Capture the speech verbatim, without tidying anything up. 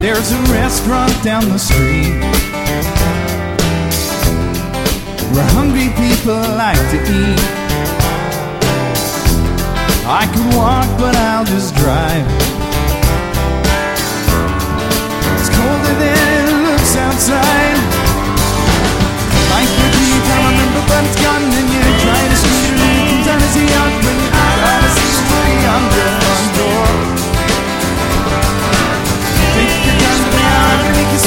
There's a restaurant down the street where hungry people like to eat. I could walk, but I'll just drive.